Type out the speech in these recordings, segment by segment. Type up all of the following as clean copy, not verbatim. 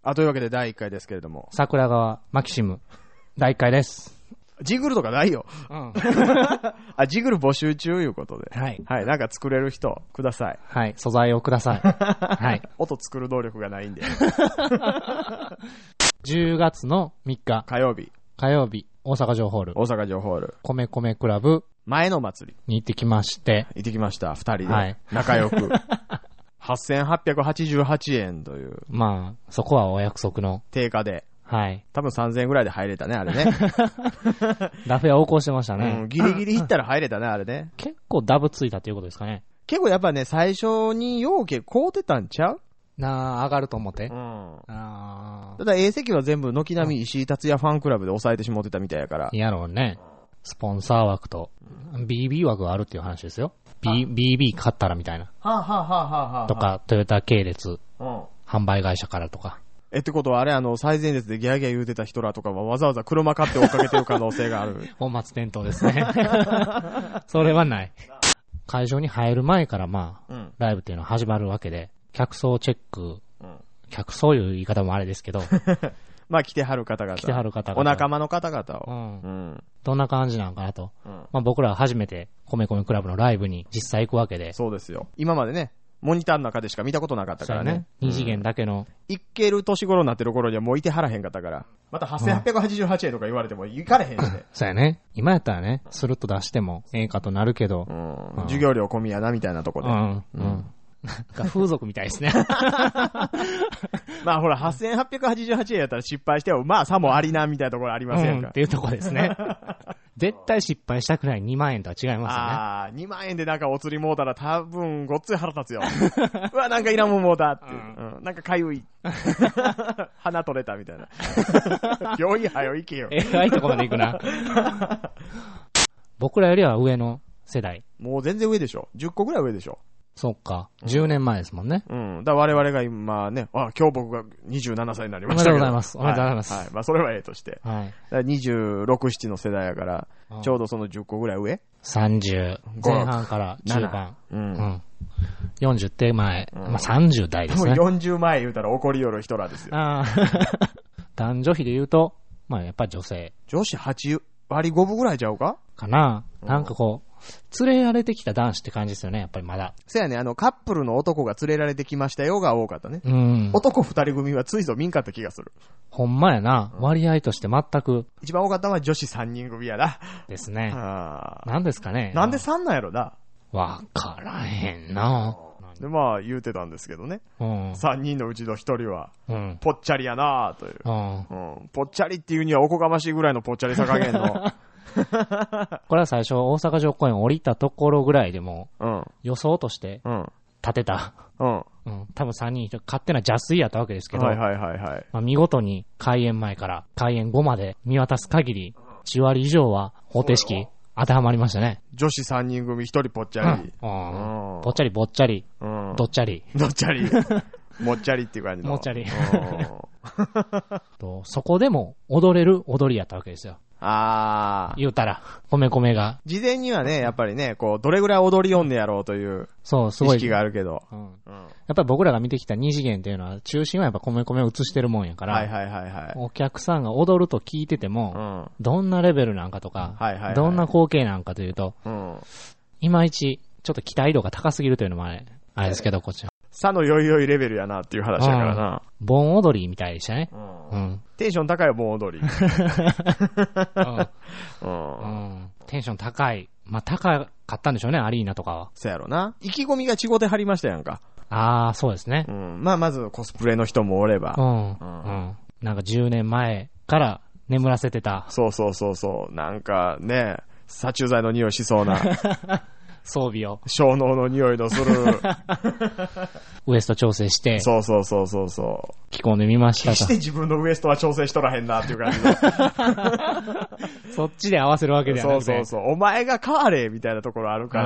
というわけで第1回ですけれども。 桜川マキシム、第1回です。 ジグルとかないよ。 うん。 ジグル募集中いうことで。 はい。 はい。なんか作れる人ください。 はい。素材をください。はい。 音作る能力がないんで。 10月の3日。 火曜日、 大阪城ホール。 大阪城ホール。 米米クラブ。 前の祭り。 に行ってきまして。 行ってきました。2人で。 はい。 仲良く。8888円という。 まあ、そこはお約束の。 定価で。 はい。 多分3000円ぐらいで入れたね、あれね。 ダフ屋横行してましたね。 うん、ギリギリ行ったら入れたね、あれね。 結構ダブついたっていうことですかね。 結構やっぱね、最初にようけ買うてたんちゃう？ 上がると思って。 うん。 ただ A 席は全部軒並み石井達也ファンクラブで抑えてしもってたみたいやから。 やろうね。スポンサー枠と BB 枠があるっていう話ですよ。BB 買ったらみたいな。 はあ、はあはあはあ、 とか、トヨタ系列、 うん、 販売会社からとか。 ってことはあれ最前列でギャーギャー言うてた人らとかはわざわざ車買って追っかけてる可能性がある。 本末転倒ですね。それはない。会場に入る前からライブっていうのは始まるわけで、客層チェック、客層いう言い方もあれですけど、 来てはる方々。お仲間の方々を。 どんな感じなのかなと。僕らは初めて米米クラブのライブに実際行くわけで。 そうですよ。今までね、モニターの中でしか見たことなかったからね。 2次元だけの。 行ける年頃になってる頃にはもういてはらへんかったから。また8888円とか言われても行かれへんしね。 そうやね。今やったらね、スルッと出してもええかとなるけど。 授業料込みやなみたいなとこで。 なんか風俗みたいですね。 ほら、8888円やったら失敗しても、さもありなみたいなところありませんか。 っていうところですね。絶対失敗したくない2万円とは違いますよね。 2万円でなんかお釣りもうたら多分ごっつい腹立つよ。うわ、なんかいらんもんもうたって。なんかかゆい。鼻取れたみたいな。病院はよ行けよ。 いいとこまで行くな。僕らよりは上の世代。 もう全然上でしょ。10個ぐらい上でしょ。 そっか。10年前ですもんね。 だから我々が今ね、今日僕が27歳になりましたけど。 おめでとうございます。おめでとうございます。 はい。それはええとして。はい。26、7の世代やから、ちょうどその10個ぐらい上 ?30。前半から中盤。40手前。30代ですね。 40前言うたら怒りよる人らですよ。 男女比で言うと、やっぱり女性。 女子8割5分ぐらいちゃうかかな。なんかこう、連れられてきた男子って感じですよね、やっぱりまだ。 そうやね、カップルの男が連れられてきましたよが多かったね。男2人組はついぞ見んかった気がする。 ほんまやな。割合として全く。 一番多かったのは女子3人組やな。 ですね。なんですかね。 なんで3なんやろな。 わからへんな。 で言うてたんですけどね。3人のうちの1人は、ぽっちゃりやなという。ぽっちゃりっていうにはおこがましいぐらいのぽっちゃりさ加減の。 これは最初大阪城公園降りたところぐらいでも、予想として立てた。多分3人勝手な邪推やったわけですけど、見事に開演前から開演後まで見渡す限り、1割以上は方程式当てはまりましたね。 女子3人組1人ぽっちゃり。 ぽっちゃりぼっちゃり、どっちゃり。 どっちゃり。もっちゃりっていう感じの。 もっちゃり。そこでも踊れる踊りやったわけですよ。言うたら、米米が。 事前にはね、やっぱりね、どれぐらい踊りよんねやろうという、意識があるけど。 やっぱり僕らが見てきた2次元っていうのは、中心はやっぱ米米を映してるもんやから、お客さんが踊ると聞いてても、どんなレベルなんかとか、どんな光景なんかというと、いまいち、ちょっと期待度が高すぎるというのもあれですけど、こっちは。 さのよいよいレベルやなっていう話だからな。 盆踊りみたいでしたね。 テンション高い盆踊り。 テンション高い。高かったんでしょうね、アリーナとかは。 そうやろな。意気込みが違うてはりましたやんか。 そうですね。 まずコスプレの人もおれば。 なんか10年前から眠らせてた。 そう。なんかね、殺虫剤の匂いしそうな。 装備を。 小脳の匂いのする。 ウエスト調整して。 そう。 着込んでみましたと。 決して自分のウエストは調整しとらへんなっていう感じの。 そっちで合わせるわけではなくて。 そう。お前が変われみたいなところあるから。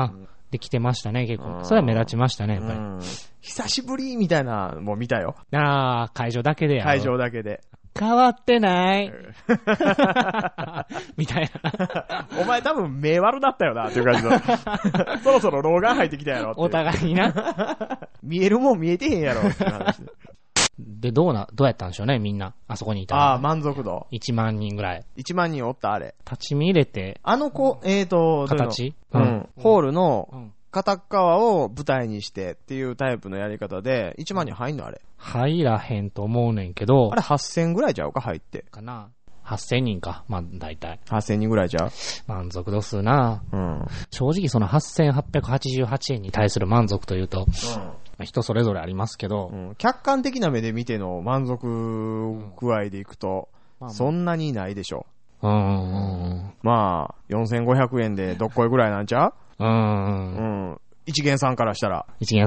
できてましたね、結構。それは目立ちましたね、やっぱり。 久しぶりみたいなのも見たよ。 会場だけでや。 会場だけで。 変わってないみたいな。 お前多分目悪だったよなっていう感じの。そろそろ老眼入ってきたやろって。 お互いにな。 見えるもん見えてへんやろって話で。 で、どうやったんでしょうね、みんな。あそこにいた。 ああ、満足度。 1万人ぐらい。 1万人おったあれ。 立ち見入れて。 形うん。ホールの、片側を舞台にしてっていうタイプのやり方で、1万人入んのあれ。 入らへんと思うねんけど。 あれ8000ぐらいちゃうか、入って。 かな。8000人か。まあ、大体。 8000人ぐらいじゃう満足度数な。うん。正直その8888円に対する満足というと、人それぞれありますけど、 客観的な目で見ての満足具合でいくと、そんなにないでしょ。まあ、4500円でどっこいぐらいなんちゃう一元さんからしたら。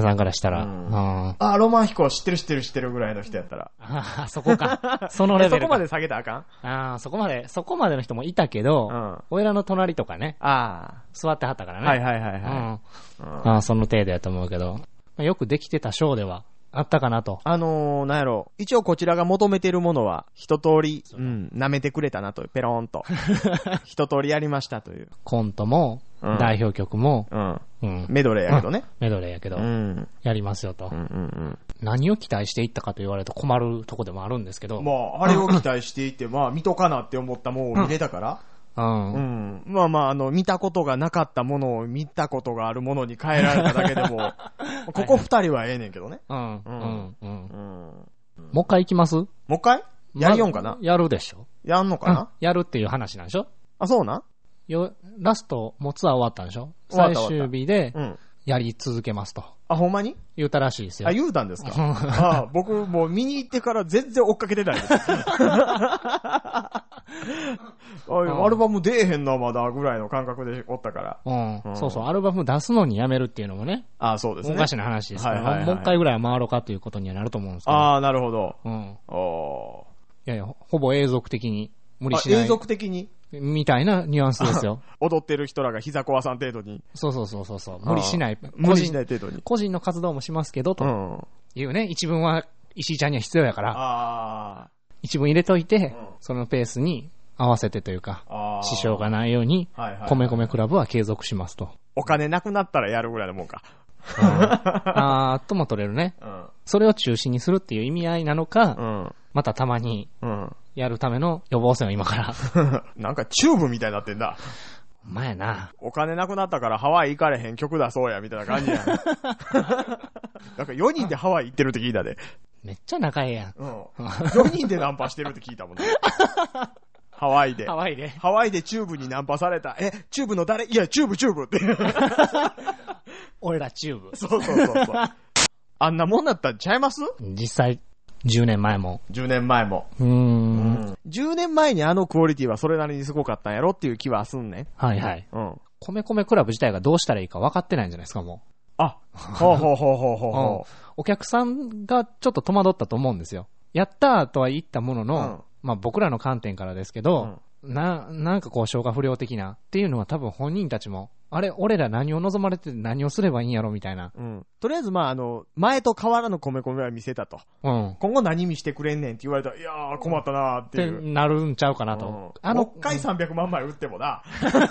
ロマン飛行知ってるぐらいの人やったら。 そこか。そのレベル。 そこまで下げたらあかんそこまでの人もいたけど、俺らの隣とかね。座ってはったからね。その程度やと思うけど。よくできてたショーではあったかなと。 なんやろ。一応こちらが求めてるものは、一通り、舐めてくれたなと、ペローンと。一通りやりましたという。 コントも、代表曲も、 メドレーやけどね。 メドレーやけど、やりますよと。何を期待していったかと言われると困るとこでもあるんですけど。 まあ、あれを期待していって、まあ、見とかなって思ったものを見れたから。まあまあ、見たことがなかったものを見たことがあるものに変えられただけでも、ここ二人はええねんけどね。もう一回行きます？ もう一回やりよんかな？ やるでしょ？ やんのかな？ やるっていう話なんでしょ？ あ、そうな？ ラスト、もうツアー終わったんでしょ？最終日で、やり続けますと。 あ、ほんまに？ 言うたらしいですよ。 あ、言うたんですか？僕もう見に行ってから全然追っかけてないです。アルバム出えへんな、まだ、ぐらいの感覚でおったから。 そうそう、アルバム出すのにやめるっていうのもね。 そうですね。 おかしな話ですから、もう一回ぐらいは回ろうかということにはなると思うんですけど。なるほど。 いや、ほぼ永続的に、無理しない。 永続的にみたいなニュアンスですよ。 踊ってる人らが膝壊さん程度に。 そう。無理しない。 無理しない程度に。 個人の活動もしますけど、というね、一文は石井ちゃんには必要やから、一文入れといて、そのペースに合わせてというか、支障がないように、米米クラブは継続しますと。 お金なくなったらやるぐらいのもんか。 とも取れるね。それを中心にするっていう意味合いなのか、またたまに、やるための予防線を今から。 なんかチューブみたいになってんだ。 お前な。 お金なくなったからハワイ行かれへん曲出そうや、みたいな感じやん。なんか4人でハワイ行ってるって聞いたで。 めっちゃ仲ええやん。 4人でナンパしてるって聞いたもんね。ハワイでチューブにナンパされた。チューブの誰？いや、チューブって。 俺らチューブ。 そう。あんなもんだったんちゃいます？ 実際、10年前も。 10年前も。10年前にあのクオリティはそれなりにすごかったんやろっていう気はすんね。 はい。米米クラブ自体がどうしたらいいか分かってないんじゃないですか、もう。ほう。 お客さんがちょっと戸惑ったと思うんですよ。やったーとは言ったものの、まあ僕らの観点からですけど、なんかこう消化不良的なっていうのは多分本人たちも、俺ら何を望まれて何をすればいいんやろみたいな。 とりあえず前と変わらぬ米米は見せたと。今後何見してくれんねんって言われたら、いやー困ったなーっていう。 ってなるんちゃうかなと。 もう一回300万枚売ってもな。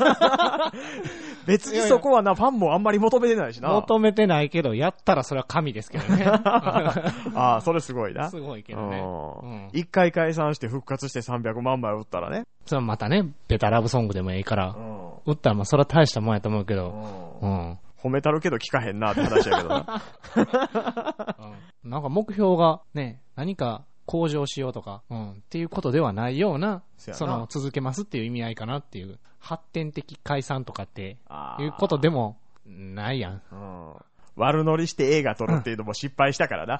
別にそこはな、ファンもあんまり求めてないしな。 求めてないけど、やったらそれは神ですけどね。 それすごいな。 すごいけどね。 一回解散して復活して300万枚売ったらね。 それはまたね、ベタラブソングでもいいから、売ったらそれは大したもんやと思うけど、 褒めたるけど聞かへんなって話やけどな。 なんか目標がね、何か向上しようとか、っていうことではないような、続けますっていう意味合いかなっていう、発展的解散とかっていうことでもないやん。 悪乗りして映画撮るっていうのも失敗したからな。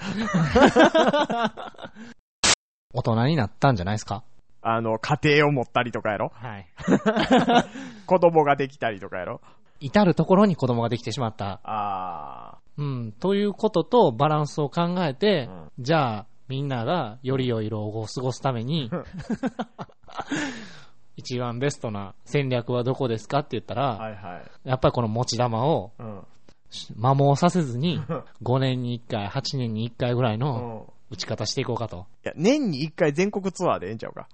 大人になったんじゃないですか？ 家庭を持ったりとかやろ？ はい。 子供ができたりとかやろ？ 至るところに子供ができてしまった。ということとバランスを考えて、じゃあみんながより良い老後を過ごすために、一番ベストな戦略はどこですかって言ったら、やっぱりこの持ち玉を、摩耗させずに、5年に1回、8年に1回ぐらいの打ち方していこうかと。 いや、年に1回全国ツアーでええんちゃうか。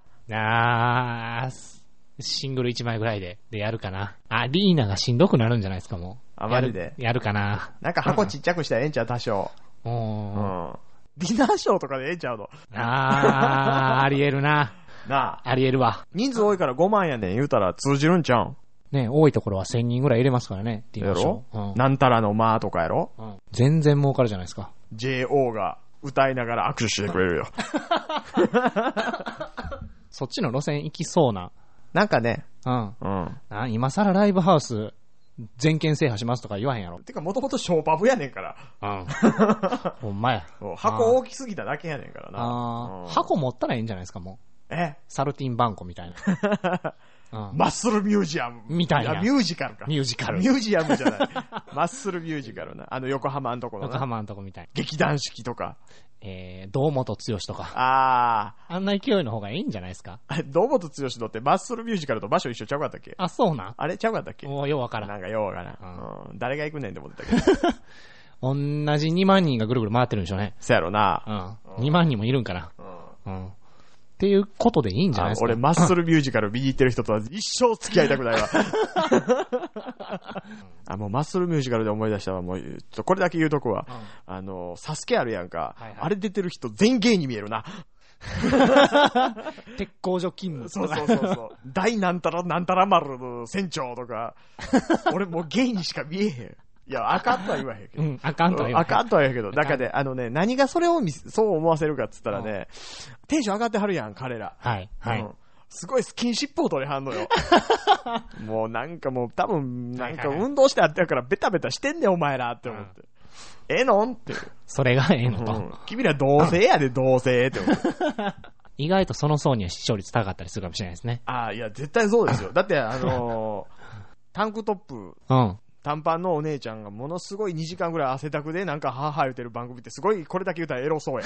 シングル1枚ぐらいでやるかな。アリーナがしんどくなるんじゃないですか、もう。 マジでやるかな。 なんか箱ちっちゃくしたらええんちゃう、多少。 ディナーショーとかでええちゃうの。 ありえるな。 なありえるわ。 人数多いから5万やねん言うたら通じるんちゃうん。 ね、多いところは1000人ぐらい入れますからね、ディナーショー。 なんたらのまーとかやろ、 全然儲かるじゃないですか。 JO が歌いながら握手してくれるよ。 そっちの路線行きそうな。 なんかね。 今更ライブハウス全県制覇しますとか言わへんやろ。 てかもともとショーパブやねんから。 ほんまや。 箱大きすぎただけやねんからな。 箱持ったらいいんじゃないですか、もう。サルティンバンコみたいな。 マッスルミュージアム。 みたいな。 いや、ミュージカルか。 ミュージカル。 ミュージアムじゃない。マッスルミュージカルな。横浜のところ。 横浜のとこみたい。 劇団四季とか。 堂本剛とか。あんな勢いの方がいいんじゃないですか。 堂本剛のってマッスルミュージカルと場所一緒ちゃうかったっけ？ あ、そうなん？ あれちゃうかったっけ？ もうようわからん。 なんかようわからん。誰が行くねんって思ってたけど。 同じ2万人がぐるぐる回ってるんでしょうね。 そやろな。 2万人もいるんかな。っていうことでいいんじゃないですか。 俺マッスルミュージカル見に行ってる人とは一生付き合いたくないわ。もうマッスルミュージカルで思い出したわ。もうこれだけ言うとこは、サスケあるやんか。あれ出てる人全芸に見えるな。 鉄工所勤務。 そう。大なんたらなんたら丸の船長とか。俺もう芸にしか見えへん。いや、あかんとは言わへんけど。 あかんとは言わへん。 あかんとは言わへんけど。だからね、何がそれをそう思わせるかっつったらね、テンション上がってはるやん、彼ら。 はい。 すごいスキンシップを取りはんのよ。もうなんかもう多分、なんか運動してあってるからベタベタしてんねん、お前らって思って。ええのんって。 それがええのと。 君ら同性やで、同性って思って。 意外とその層には視聴率高かったりするかもしれないですね。 いや、絶対そうですよ。だってタンクトップ。短パンのお姉ちゃんがものすごい2時間ぐらい汗だくでなんかはぁはぁ言うてる番組ってすごいこれだけ言うたらエロそうや。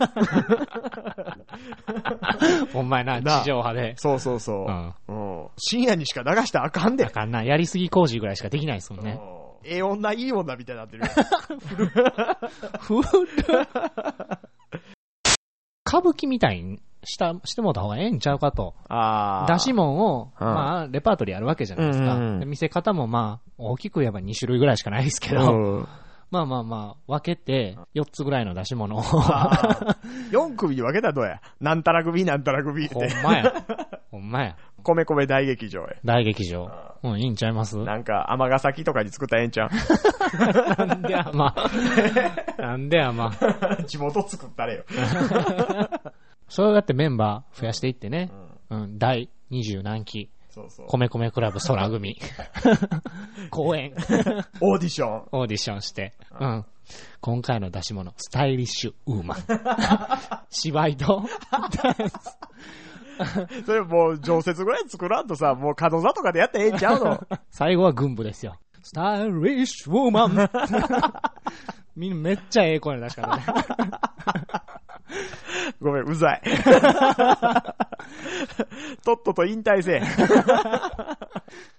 ほんまやな、地上波で。 そう。深夜にしか流したらあかんで。 あかんな。やりすぎ工事ぐらいしかできないですもんね。 ええ女、いい女みたいになってる。 歌舞伎みたいにしてもらった方がええんちゃうかと。出し物を、レパートリーあるわけじゃないですか。見せ方も大きく言えば2種類ぐらいしかないですけど、分けて、4つぐらいの出し物を。 4組に分けたらどうや？なんたら組、なんたら組って。 ほんまや。 米米大劇場へ。 大劇場。いいんちゃいます？ なんか、尼崎とかに作ったらええんちゃう？ なんでやま。 地元作ったれよ。 そうやってメンバー増やしていってね。第20何期。米米クラブ空組。公演。 オーディションして。今回の出し物、スタイリッシュウーマン。芝居とダンス。 それもう常設ぐらい作らんとさ、もう角座とかでやってええんちゃうの？ 最後は軍部ですよ。スタイリッシュウーマン。みんなめっちゃええ声の出し方ね。 ごめん、うざい。とっとと引退せえ。